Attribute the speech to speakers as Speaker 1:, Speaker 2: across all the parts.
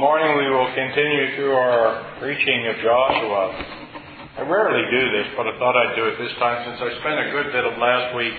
Speaker 1: morning we will continue through our preaching of Joshua. I rarely do this, but I thought I'd do it this time since I spent a good bit of last week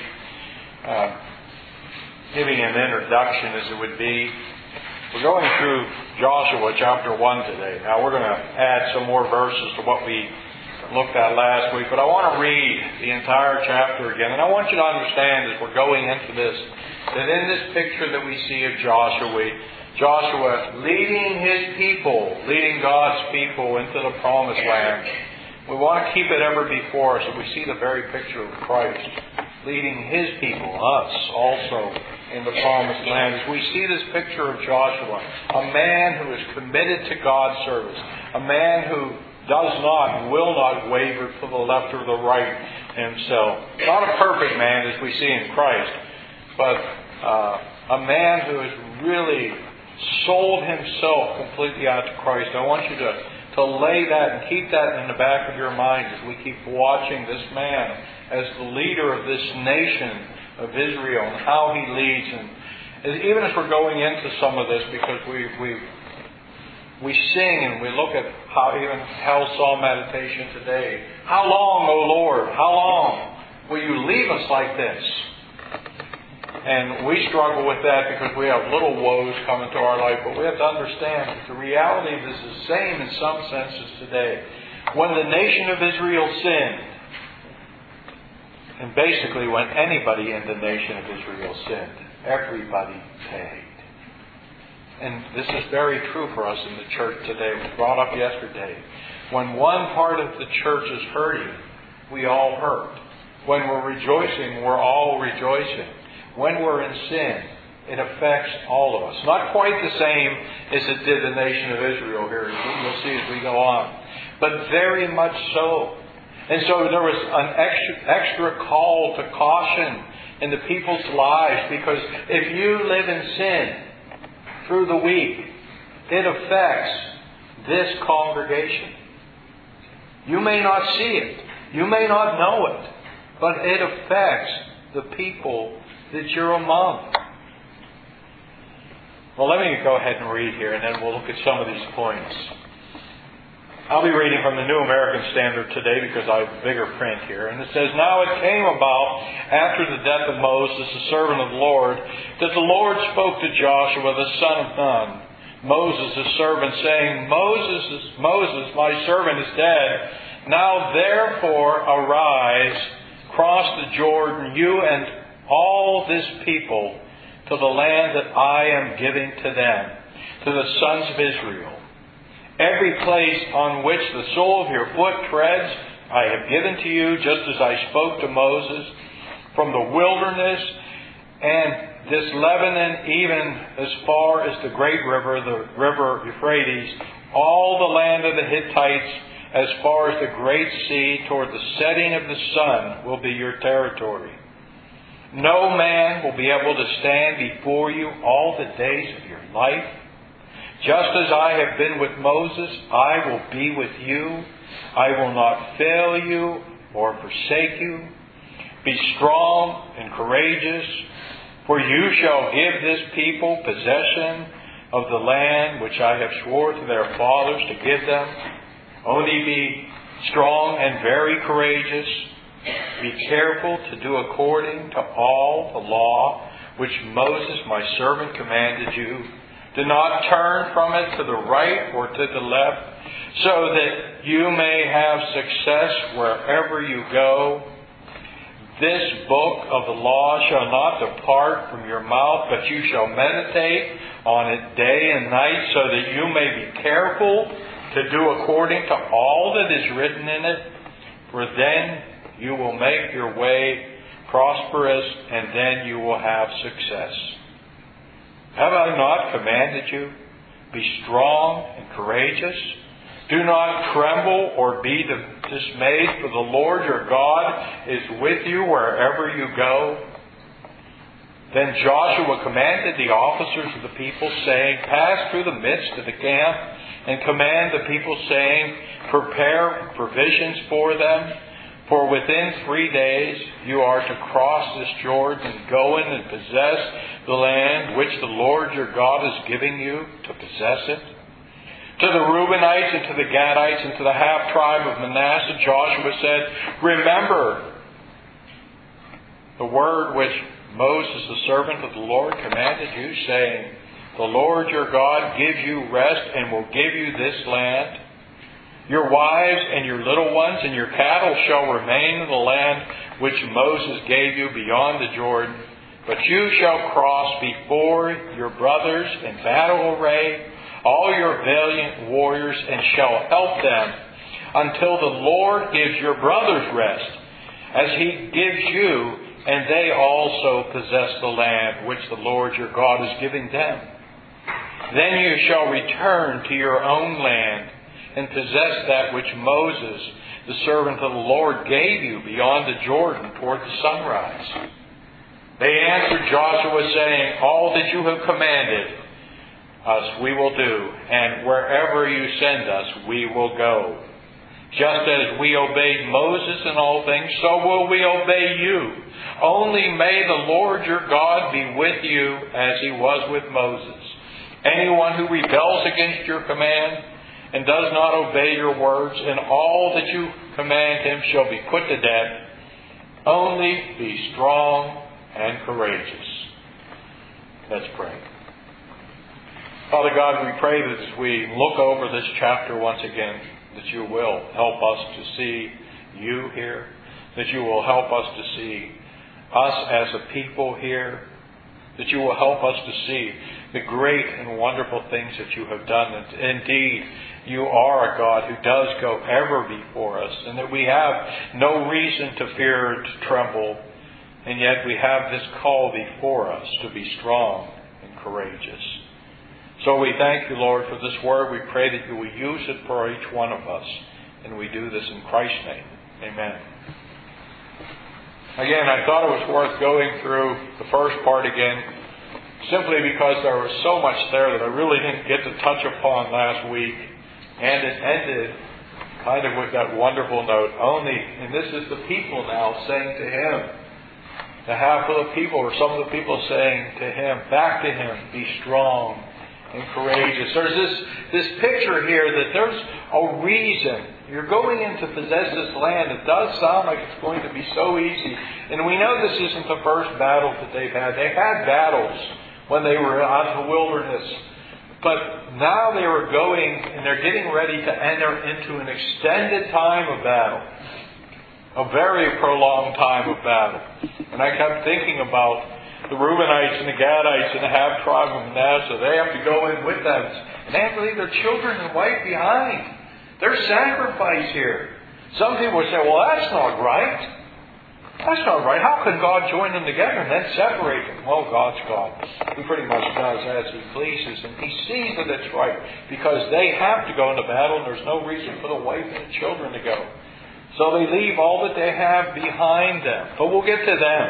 Speaker 1: giving an introduction, as it would be. We're going through Joshua chapter 1 today. Now we're going to add some more verses to what we looked at last week, but I want to read the entire chapter again. And I want you to understand as we're going into this, that in this picture that we see of Joshua leading his people, leading God's people into the promised land, we want to keep it ever before us that we see the very picture of Christ leading His people, us also, in the promised land. As we see this picture of Joshua, a man who is committed to God's service, a man who does not and will not waver to the left or the right himself. Not a perfect man as we see in Christ, but a man who has really sold himself completely out to Christ. I want you to lay that and keep that in the back of your mind as we keep watching this man as the leader of this nation of Israel and how he leads. And even as we're going into some of this, because we sing and we look at how even Hell Psalm meditation today. How long, O Lord, how long will you leave us like this? And we struggle with that because we have little woes coming to our life. But we have to understand that the reality of this is the same in some senses today. When the nation of Israel sinned, and basically when anybody in the nation of Israel sinned, everybody paid. And this is very true for us in the church today. It was brought up yesterday. When one part of the church is hurting, we all hurt. When we're rejoicing, we're all rejoicing. When we're in sin, it affects all of us. Not quite the same as it did the nation of Israel here, as you'll see as we go on. But very much so. And so there was an extra call to caution in the people's lives, because if you live in sin through the week, it affects this congregation. You may not see it. You may not know it. But it affects the people that you're among. Well, let me go ahead and read here, and then we'll look at some of these points. I'll be reading from the New American Standard today because I have bigger print here. And it says, Now it came about after the death of Moses, the servant of the Lord, that the Lord spoke to Joshua, the son of Nun, Moses' servant, saying, Moses, my servant, is dead. Now therefore arise, cross the Jordan, you and all this people, to the land that I am giving to them, to the sons of Israel. Every place on which the sole of your foot treads, I have given to you, just as I spoke to Moses, from the wilderness and this Lebanon, even as far as the great river, the river Euphrates, all the land of the Hittites, as far as the great sea, toward the setting of the sun, will be your territory. No man will be able to stand before you all the days of your life. Just as I have been with Moses, I will be with you. I will not fail you or forsake you. Be strong and courageous, for you shall give this people possession of the land which I have sworn to their fathers to give them. Only be strong and very courageous. Be careful to do according to all the law which Moses my servant commanded you. Do not turn from it to the right or to the left, so that you may have success wherever you go. This book of the law shall not depart from your mouth, but you shall meditate on it day and night, so that you may be careful to do according to all that is written in it. For then you will make your way prosperous, and then you will have success. Have I not commanded you? Be strong and courageous. Do not tremble or be dismayed, for the Lord your God is with you wherever you go. Then Joshua commanded the officers of the people, saying, Pass through the midst of the camp, and command the people, saying, Prepare provisions for them. For within 3 days you are to cross this Jordan and go in and possess the land which the Lord your God is giving you to possess it. To the Reubenites and to the Gadites and to the half-tribe of Manasseh, Joshua said, remember the word which Moses, the servant of the Lord, commanded you, saying, the Lord your God gives you rest and will give you this land. Your wives and your little ones and your cattle shall remain in the land which Moses gave you beyond the Jordan. But you shall cross before your brothers in battle array, all your valiant warriors, and shall help them until the Lord gives your brothers rest, as He gives you, and they also possess the land which the Lord your God is giving them. Then you shall return to your own land and possess that which Moses, the servant of the Lord, gave you beyond the Jordan toward the sunrise. They answered Joshua, saying, all that you have commanded us we will do, and wherever you send us we will go. Just as we obeyed Moses in all things, so will we obey you. Only may the Lord your God be with you as He was with Moses. Anyone who rebels against your command and does not obey your words, and all that you command him shall be put to death. Only be strong and courageous. Let's pray. Father God, we pray that as we look over this chapter once again, that you will help us to see you here, that you will help us to see us as a people here, that you will help us to see the great and wonderful things that you have done. And indeed, you are a God who does go ever before us, and that we have no reason to fear or to tremble, and yet we have this call before us to be strong and courageous. So we thank you, Lord, for this word. We pray that you will use it for each one of us, and we do this in Christ's name. Amen. Again, I thought it was worth going through the first part again, simply because there was so much there that I really didn't get to touch upon last week. And it ended kind of with that wonderful note, only, and this is the people now saying to him, the half of the people, or some of the people saying to him, back to him, be strong and courageous. There's this picture here that there's a reason. You're going in to possess this land. It does sound like it's going to be so easy. And we know this isn't the first battle that they've had. They've had battles when they were out in the wilderness. But now they were going and they're getting ready to enter into an extended time of battle. A very prolonged time of battle. And I kept thinking about the Reubenites and the Gadites and the half-tribe of Manasseh. They have to go in with them. And they have to leave their children and wife behind. There's sacrifice here. Some people would say, well, that's not right. That's not right. How can God join them together and then separate them? Well, God's God. He pretty much does as He pleases. And He sees that it's right because they have to go into battle and there's no reason for the wife and the children to go. So they leave all that they have behind them. But we'll get to them.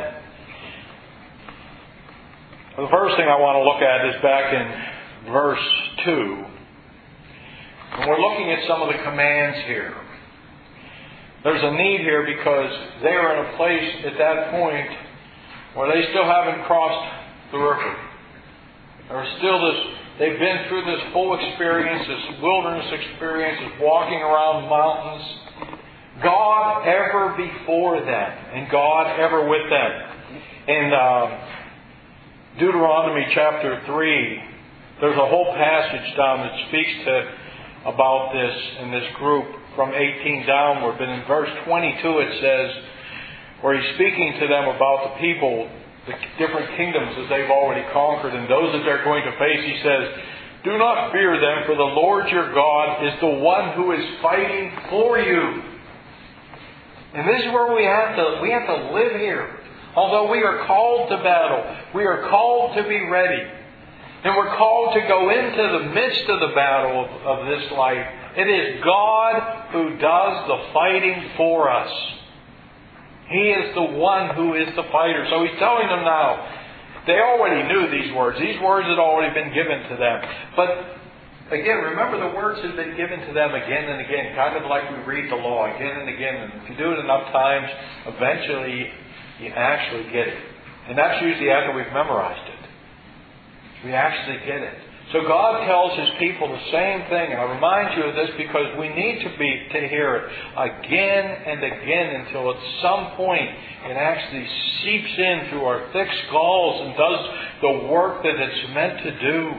Speaker 1: The first thing I want to look at is back in verse 2. And we're looking at some of the commands here. There's a need here because they are in a place at that point where they still haven't crossed the river. There's still they've been through this full experience, this wilderness experience, this walking around mountains. God ever before them and God ever with them. In Deuteronomy chapter 3, there's a whole passage down that speaks about this in this group from 18 downward. But in verse 22 it says, where He's speaking to them about the people, the different kingdoms that they've already conquered and those that they're going to face, He says, do not fear them, for the Lord your God is the one who is fighting for you. And this is where we have to live here. Although we are called to battle, we are called to be ready. And we're called to go into the midst of the battle of this life. It is God who does the fighting for us. He is the one who is the fighter. So He's telling them now, they already knew these words. These words had already been given to them. But again, remember the words had been given to them again and again, kind of like we read the law again and again. And if you do it enough times, eventually you actually get it. And that's usually after we've memorized it. We actually get it. So God tells His people the same thing. And I remind you of this because we need to hear it again and again until at some point it actually seeps in through our thick skulls and does the work that it's meant to do.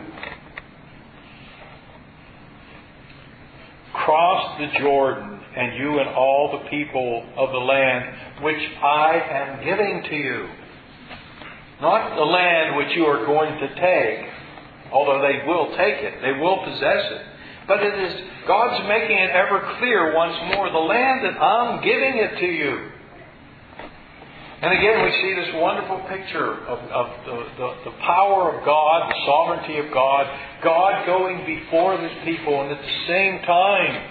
Speaker 1: Cross the Jordan, and you and all the people of the land which I am giving to you. Not the land which you are going to take, although they will take it, they will possess it. But it is, God's making it ever clear once more, the land that I'm giving it to you. And again, we see this wonderful picture of the power of God, the sovereignty of God, God going before His people, and at the same time,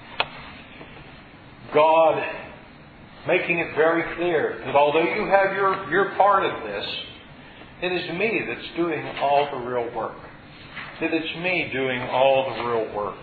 Speaker 1: God making it very clear that although you have your part of this, it is me that's doing all the real work. That it's me doing all the real work.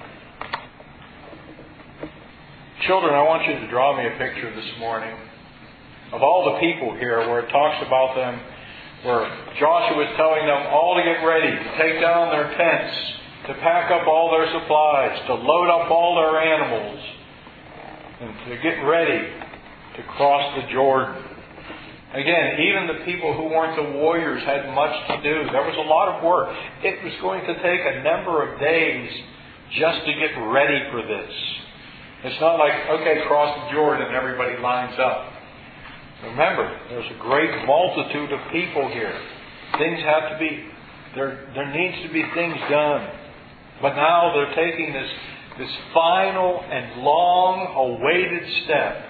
Speaker 1: Children, I want you to draw me a picture this morning of all the people here where it talks about them, where Joshua is telling them all to get ready, to take down their tents, to pack up all their supplies, to load up all their animals, and to get ready to cross the Jordan. Again, even the people who weren't the warriors had much to do. There was a lot of work. It was going to take a number of days just to get ready for this. It's not like, okay, cross the Jordan and everybody lines up. Remember, there's a great multitude of people here. Things have to be, there needs to be things done. But now they're taking this final and long-awaited step.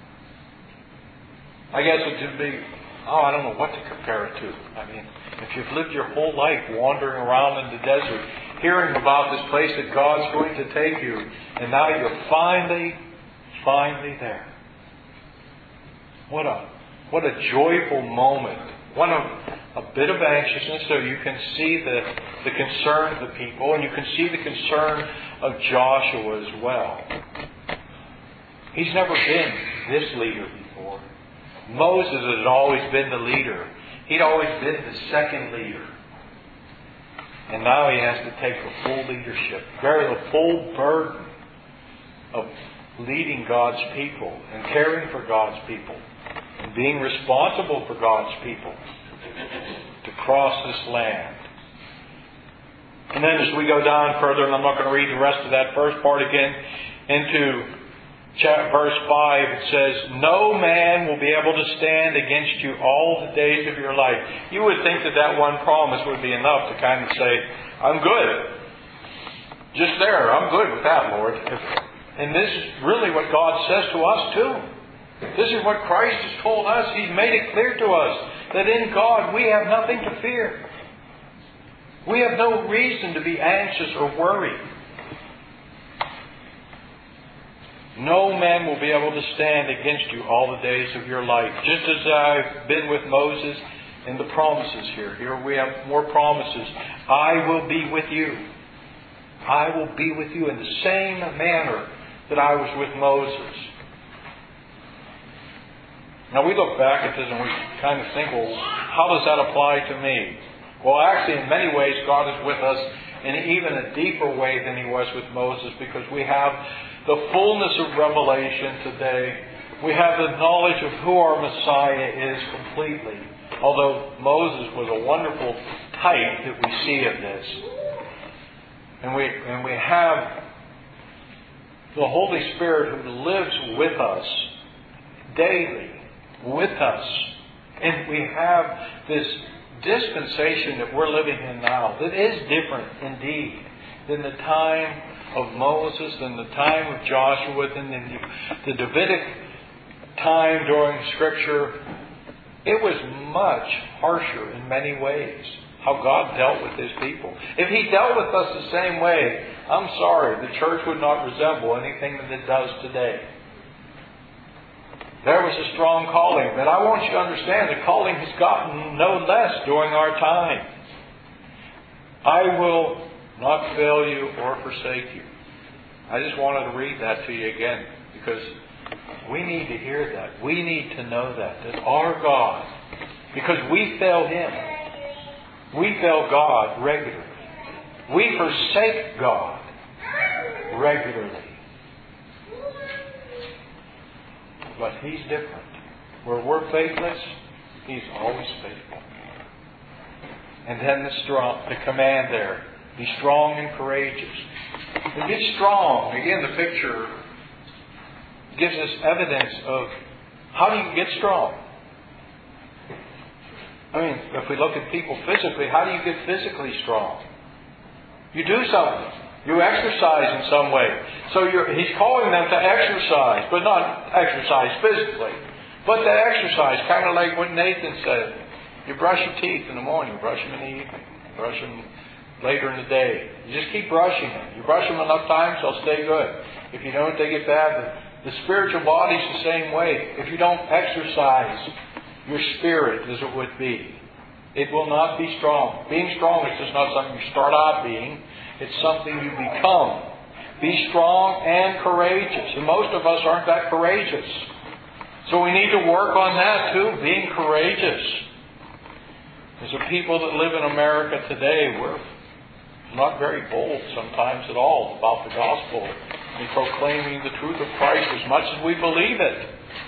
Speaker 1: I guess it could be, I don't know what to compare it to. I mean, if you've lived your whole life wandering around in the desert, hearing about this place that God's going to take you, and now you're finally there. What a joyful moment. A bit of anxiousness, so you can see the concern of the people, and you can see the concern of Joshua as well. He's never been this leader before. Moses had always been the leader. He'd always been the second leader. And now he has to take the full leadership, bear the full burden of leading God's people and caring for God's people and being responsible for God's people to cross this land. And then as we go down further, and I'm not going to read the rest of that first part again, into verse 5, it says, no man will be able to stand against you all the days of your life. You would think that one promise would be enough to kind of say, I'm good. Just there, I'm good with that, Lord. And this is really what God says to us too. This is what Christ has told us. He's made it clear to us that in God we have nothing to fear. We have no reason to be anxious or worried. No man will be able to stand against you all the days of your life. Just as I've been with Moses in the promises here. Here we have more promises. I will be with you. I will be with you in the same manner that I was with Moses. Now we look back at this and we kind of think, well, how does that apply to me? Well, actually in many ways God is with us in even a deeper way than He was with Moses, because we have the fullness of revelation today. We have the knowledge of who our Messiah is completely. Although Moses was a wonderful type that we see of this. And we have the Holy Spirit who lives with us daily, with us. And we have this dispensation that we're living in now that is different indeed than the time of Moses, than the time of Joshua, than the Davidic time during Scripture. It was much harsher in many ways how God dealt with His people. If He dealt with us the same way, I'm sorry, the church would not resemble anything that it does today. There was a strong calling, but I want you to understand the calling has gotten no less during our time. I will not fail you or forsake you. I just wanted to read that to you again, because we need to hear that. We need to know that our God, because we fail Him, we fail God regularly. We forsake God regularly. But He's different. Where we're faithless, He's always faithful. And then the command there, be strong and courageous. And be strong. Again, the picture gives us evidence of how do you get strong? I mean, if we look at people physically, how do you get physically strong? You do something. You exercise in some way. So He's calling them to exercise, but not exercise physically, but to exercise, kind of like what Nathan said. You brush your teeth in the morning, you brush them in the evening, you brush them later in the day. You just keep brushing them. You brush them enough times, they'll stay good. If you don't, they get bad. The spiritual body's the same way. If you don't exercise your spirit as it would be, it will not be strong. Being strong is just not something you start out being. It's something you become. Be strong and courageous. And most of us aren't that courageous. So we need to work on that too, being courageous. As the people that live in America today, we're not very bold sometimes at all about the gospel and proclaiming the truth of Christ as much as we believe it.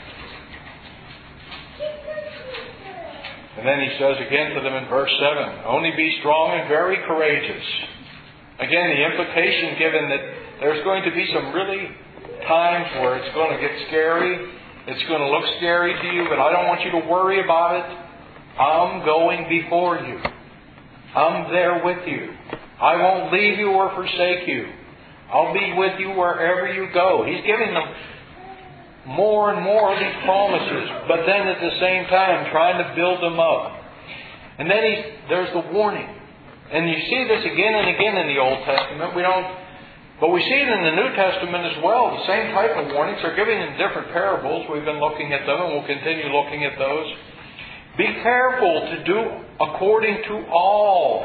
Speaker 1: And then He says again to them in verse 7, only be strong and very courageous. Again, the implication given that there's going to be some really times where it's going to get scary. It's going to look scary to you, but I don't want you to worry about it. I'm going before you. I'm there with you. I won't leave you or forsake you. I'll be with you wherever you go. He's giving them more and more of these promises, but then at the same time trying to build them up. And then there's the warning. And you see this again and again in the Old Testament. But we see it in the New Testament as well. The same type of warnings are given in different parables. We've been looking at them and we'll continue looking at those. Be careful to do according to all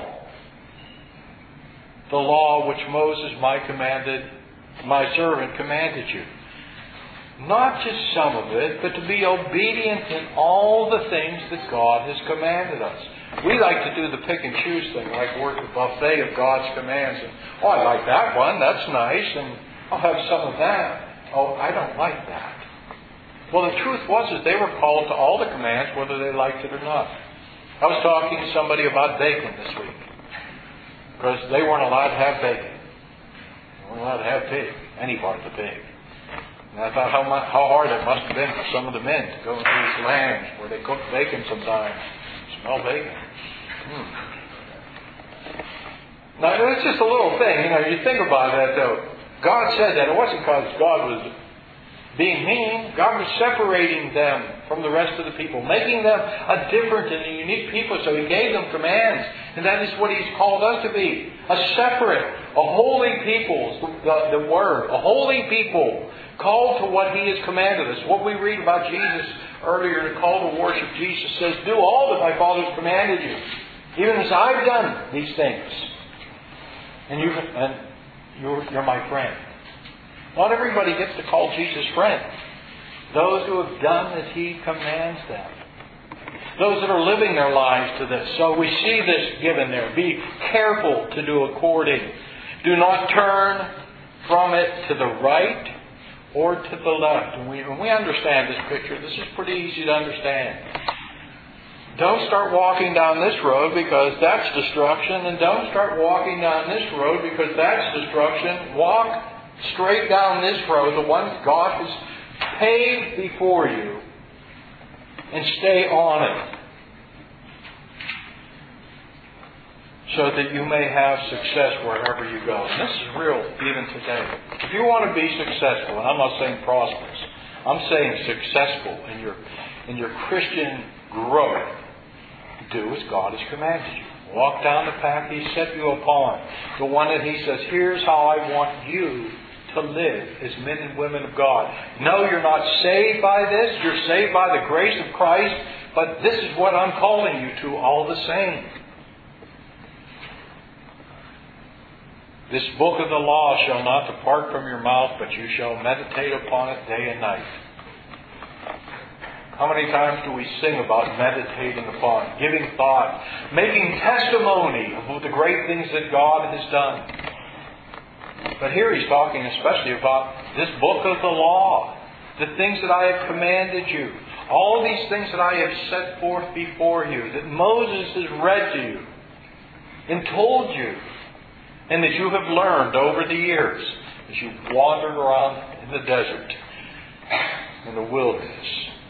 Speaker 1: the law which Moses my servant commanded you. Not just some of it, but to be obedient in all the things that God has commanded us. We like to do the pick and choose thing, like we're the buffet of God's commands. And, I like that one, that's nice, and I'll have some of that. Oh, I don't like that. Well, the truth was that they were called to all the commands, whether they liked it or not. I was talking to somebody about bacon this week, because they weren't allowed to have bacon. They weren't allowed to have pig, any part of the pig. And I thought how hard it must have been for some of the men to go into these lands where they cook bacon sometimes. Smell bacon. Now, it's just a little thing. You think about that, though. God said that. It wasn't because God was being mean. God was separating them from the rest of the people, making them a different and a unique people. So He gave them commands. And that is what He's called us to be. A separate, a holy people, the word. A holy people called to what He has commanded us. What we read about Jesus earlier in the call to worship, Jesus says, do all that my Father has commanded you, even as I've done these things. And you're my friend. Not everybody gets to call Jesus friend. Those who have done as He commands them. Those that are living their lives to this. So we see this given there. Be careful to do according. Do not turn from it to the right or to the left. And we understand this picture. This is pretty easy to understand. Don't start walking down this road because that's destruction. And don't start walking down this road because that's destruction. Walk straight down this road, the one God has paved before you, and stay on it, so that you may have success wherever you go. And this is real even today. If you want to be successful, and I'm not saying prosperous, I'm saying successful in your Christian growth, do as God has commanded you. Walk down the path He set you upon. The one that He says, here's how I want you to live as men and women of God. No, you're not saved by this. You're saved by the grace of Christ. But this is what I'm calling you to all the same. This book of the law shall not depart from your mouth, but you shall meditate upon it day and night. How many times do we sing about meditating upon, giving thought, making testimony of the great things that God has done? But here he's talking especially about this book of the law, the things that I have commanded you, all these things that I have set forth before you, that Moses has read to you and told you, and that you have learned over the years as you've wandered around in the desert, in the wilderness.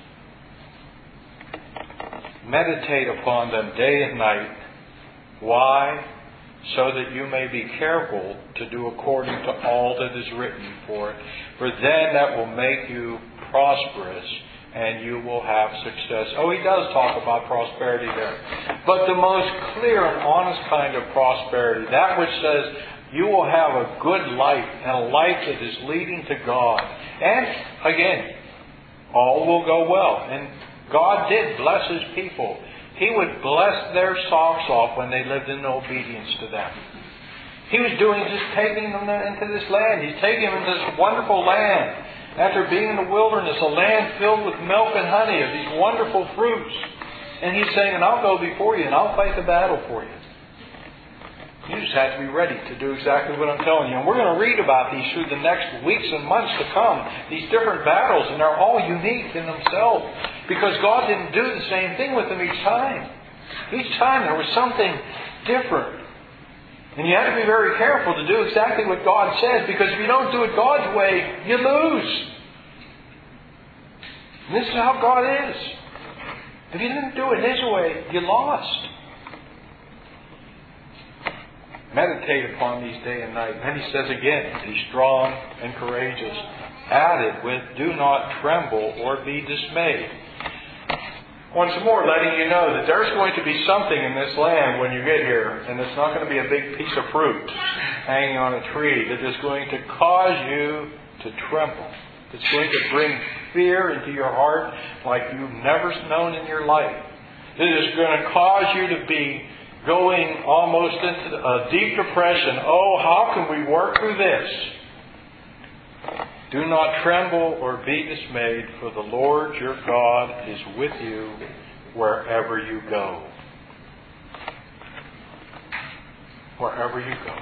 Speaker 1: Meditate upon them day and night. Why? So that you may be careful to do according to all that is written for it. For then that will make you prosperous and you will have success. Oh, he does talk about prosperity there. But the most clear and honest kind of prosperity, that which says you will have a good life and a life that is leading to God. And again, all will go well. And God did bless His people. He would bless their socks off when they lived in obedience to them. He was just taking them into this land. He's taking them into this wonderful land. After being in the wilderness, a land filled with milk and honey, of these wonderful fruits. And He's saying, and I'll go before you and I'll fight the battle for you. You just have to be ready to do exactly what I'm telling you. And we're going to read about these through the next weeks and months to come. These different battles, and they're all unique in themselves. Because God didn't do the same thing with them each time. Each time there was something different. And you have to be very careful to do exactly what God says. Because if you don't do it God's way, you lose. And this is how God is. If you didn't do it His way, you lost. Meditate upon these day and night. And then he says again, be strong and courageous. Added with, do not tremble or be dismayed. Once more, letting you know that there's going to be something in this land when you get here, and it's not going to be a big piece of fruit hanging on a tree, that is going to cause you to tremble. It's going to bring fear into your heart like you've never known in your life. It is going to cause you to be going almost into a deep depression. Oh, how can we work through this? Do not tremble or be dismayed, for the Lord your God is with you wherever you go. Wherever you go.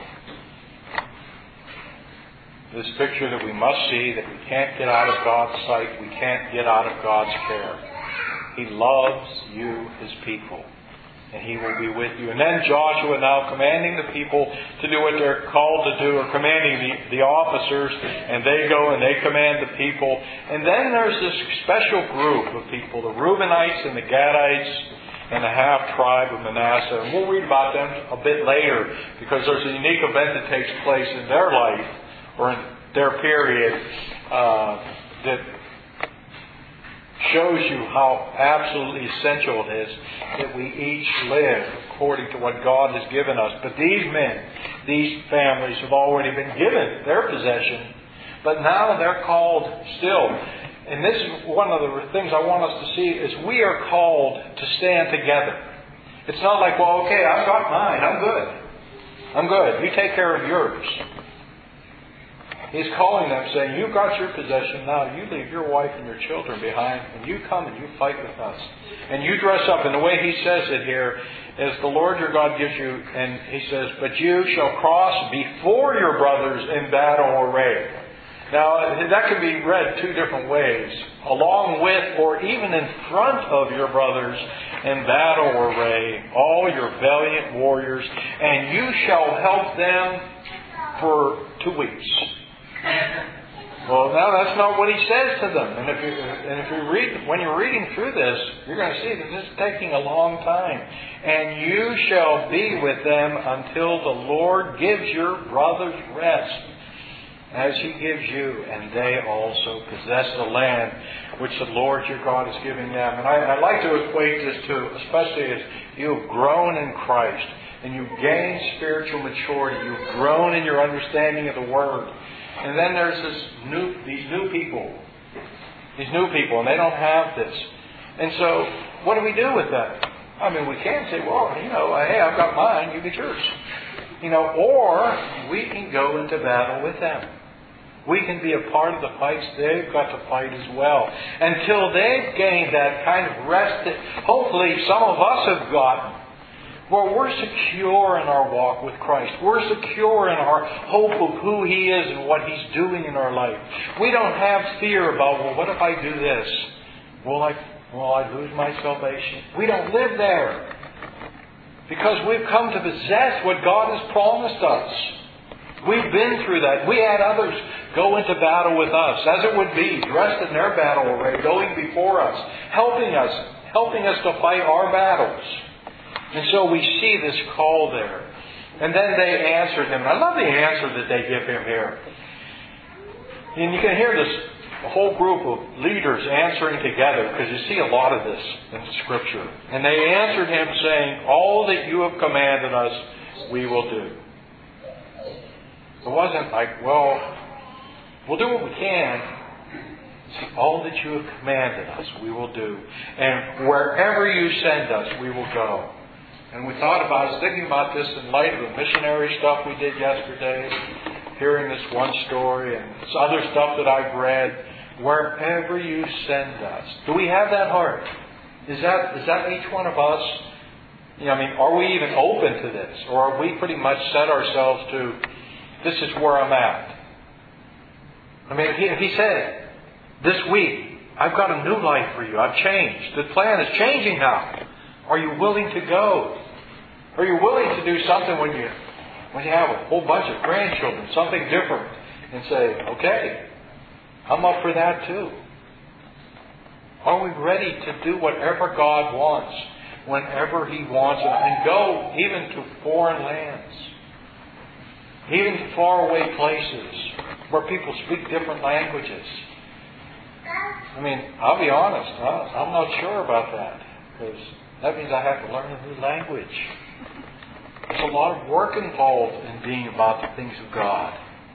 Speaker 1: This picture that we must see, that we can't get out of God's sight, we can't get out of God's care. He loves you, His people. And He will be with you. And then Joshua now commanding the people to do what they're called to do, or commanding the officers, and they go and they command the people. And then there's this special group of people, the Reubenites and the Gadites and the half-tribe of Manasseh. And we'll read about them a bit later, because there's a unique event that takes place in their life, or in their period, that shows you how absolutely essential it is that we each live according to what God has given us. But these men, these families have already been given their possession, but now they're called still. And this is one of the things I want us to see, is we are called to stand together. It's not like, well, okay, I've got mine, I'm good. You take care of yours. He's calling them, saying, you've got your possession now. You leave your wife and your children behind, and you come and you fight with us. And you dress up. And the way he says it here is, the Lord your God gives you, and he says, but you shall cross before your brothers in battle array. Now, that can be read two different ways. Along with, or even in front of your brothers in battle array, all your valiant warriors, and you shall help them for 2 weeks. Well, now that's not what he says to them. And if you read, when you're reading through this, you're going to see that this is taking a long time. And you shall be with them until the Lord gives your brothers rest, as He gives you, and they also possess the land which the Lord your God is giving them. And I like to equate this to, especially as you have grown in Christ and you've gained spiritual maturity, you've grown in your understanding of the Word. And then there's these new people, and they don't have this. And so, what do we do with that? I mean, we can say, well, hey, I've got mine, you get yours. Or we can go into battle with them. We can be a part of the fights they've got to fight as well. Until they've gained that kind of rest that hopefully some of us have gotten. Where we're secure in our walk with Christ. We're secure in our hope of who He is and what He's doing in our life. We don't have fear about, well, what if I do this? Will I lose my salvation? We don't live there. Because we've come to possess what God has promised us. We've been through that. We had others go into battle with us, as it would be, dressed in their battle array, going before us, helping us to fight our battles. And so we see this call there. And then they answered him. I love the answer that they give him here. And you can hear this whole group of leaders answering together, because you see a lot of this in Scripture. And they answered him saying, all that you have commanded us, we will do. It wasn't like, well, we'll do what we can. See, all that you have commanded us, we will do. And wherever you send us, we will go. And we thought about, I was thinking about this in light of the missionary stuff we did yesterday, hearing this one story and this other stuff that I've read. Wherever you send us. Do we have that heart? Is that each one of us? Are we even open to this? Or are we pretty much set ourselves to, this is where I'm at? If he said, this week, I've got a new life for you. I've changed. The plan is changing now. Are you willing to go? Are you willing to do something when you have a whole bunch of grandchildren, something different, and say, okay, I'm up for that too. Are we ready to do whatever God wants, whenever He wants, and go even to foreign lands, even to faraway places where people speak different languages? I'll be honest, I'm not sure about that, because that means I have to learn a new language. There's a lot of work involved in being about the things of God.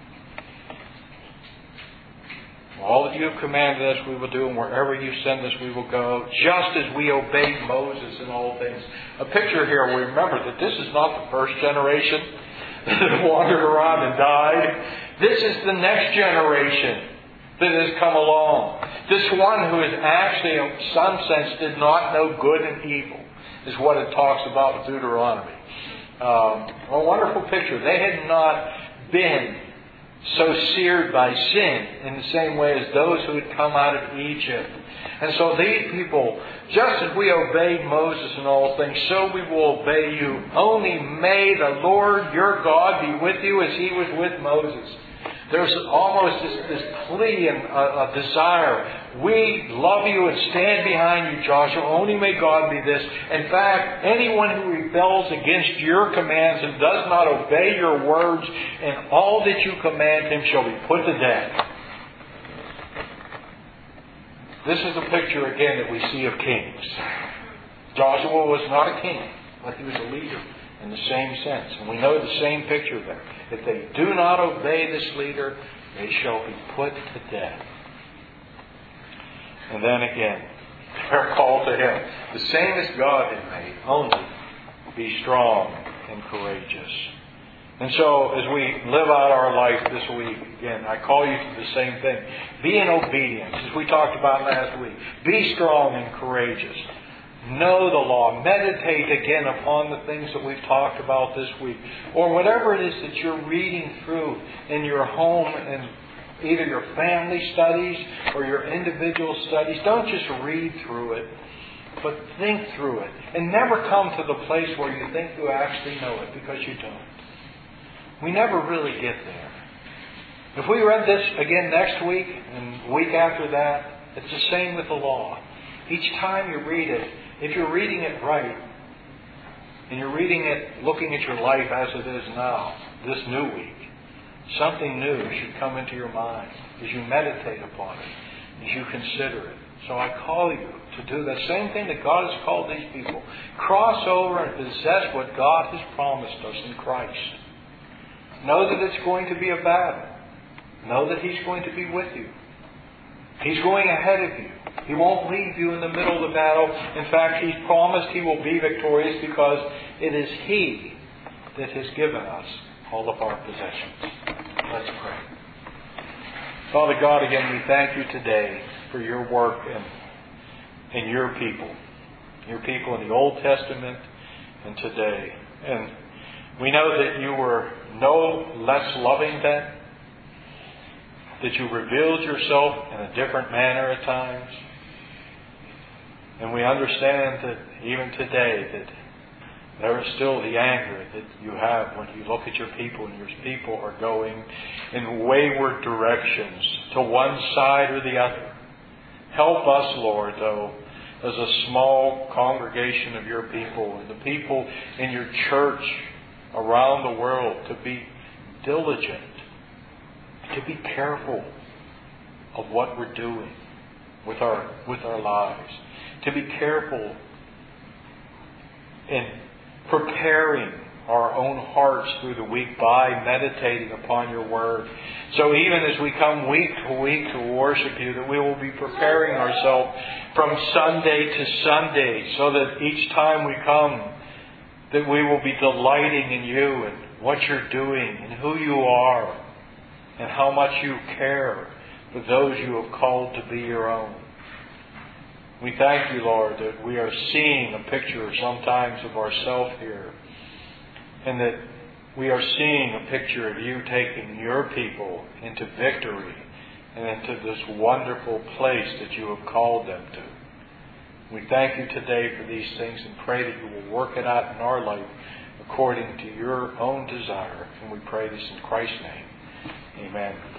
Speaker 1: All that you have commanded us, we will do, and wherever you send us, we will go, just as we obeyed Moses in all things. A picture here, we remember that this is not the first generation that wandered around and died. This is the next generation that has come along. This one who is actually, in some sense, did not know good and evil, is what it talks about in Deuteronomy. A wonderful picture. They had not been so seared by sin in the same way as those who had come out of Egypt. And so these people, just as we obeyed Moses in all things, so we will obey you. Only may the Lord your God be with you as He was with Moses. There's almost this plea and a desire. We love you and stand behind you, Joshua. Only may God be this. In fact, anyone who rebels against your commands and does not obey your words and all that you command him shall be put to death. This is a picture again that we see of kings. Joshua was not a king, but he was a leader in the same sense. And we know the same picture there. If they do not obey this leader, they shall be put to death. And then again, their call to Him, the same as God had made, only be strong and courageous. And so, as we live out our life this week, again, I call you to the same thing. Be in obedience, as we talked about last week. Be strong and courageous. Know the law. Meditate again upon the things that we've talked about this week. Or whatever it is that you're reading through in your home and either your family studies or your individual studies. Don't just read through it, but think through it. And never come to the place where you think you actually know it, because you don't. We never really get there. If we read this again next week and the week after that, it's the same with the law. Each time you read it, if you're reading it right, and you're reading it looking at your life as it is now, this new week, something new should come into your mind as you meditate upon it, as you consider it. So I call you to do the same thing that God has called these people. Cross over and possess what God has promised us in Christ. Know that it's going to be a battle. Know that He's going to be with you. He's going ahead of you. He won't leave you in the middle of the battle. In fact, He's promised He will be victorious because it is He that has given us all of our possessions. Let's pray. Father God, again, we thank you today for your work in your people in the Old Testament and today. And we know that you were no less loving then, that you revealed yourself in a different manner at times. And we understand that even today that there is still the anger that you have when you look at your people and your people are going in wayward directions to one side or the other. Help us, Lord, though, as a small congregation of your people and the people in your church around the world to be diligent, to be careful of what we're doing with our lives, to be careful in preparing our own hearts through the week by meditating upon your word. So even as we come week to week to worship you, that we will be preparing ourselves from Sunday to Sunday, so that each time we come, that we will be delighting in you and what you're doing and who you are and how much you care for those you have called to be your own. We thank you, Lord, that we are seeing a picture sometimes of ourselves here, and that we are seeing a picture of you taking your people into victory and into this wonderful place that you have called them to. We thank you today for these things and pray that you will work it out in our life according to your own desire. And we pray this in Christ's name. Amen.